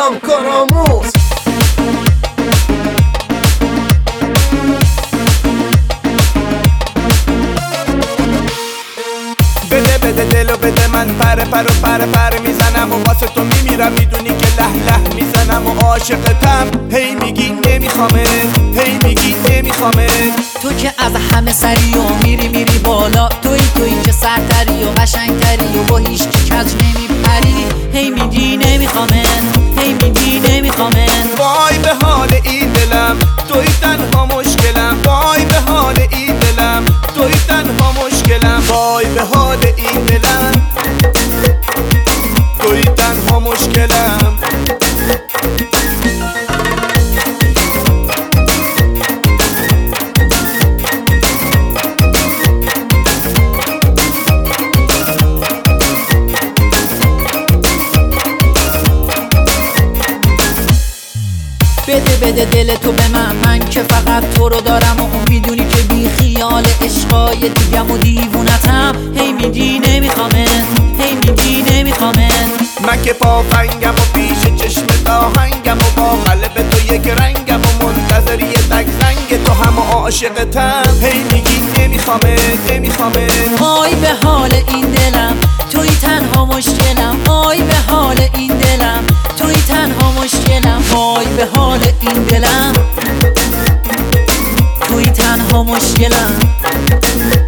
دلم کارآموز. بده بده دلو بده، من پر میزنم و واسه تو میمیرم، میدونی که له میزنم و عاشقتم. هی میگی نمیخوامت، هی میگی نمیخوامت. تو که از همه سری و میری بالا، تویی که سرتری و قشنگتری و با هیچ کی کج نمیپری. هی میگی نمیخوامت، هی میگی نمیخوامت. وای به حال این دلم، توی تنها مشکلم. وای به حال این دلم، توی تنها مشکلم. وای به حال این دلم، توی تنها مشکلم. بده دل تو به من که فقط تو رو دارم و میدونی که بی خیال عشقای دیگم و دیوونتم. هی میگی نمیخوامت، هی میگی نمیخوامت. من که پافنگم و پیش چشم آهنگم و با قلب تو یک رنگم و منتظر یه تک زنگ تو هم و عاشقتم. هی میگی نمیخوامت، نمیخوامت. آی به حال این دلم، توی تنها مشکلم. آی به حال این دلم، توی تنها مشکلم. آی به حال این دلم، توی تنها مشکلم.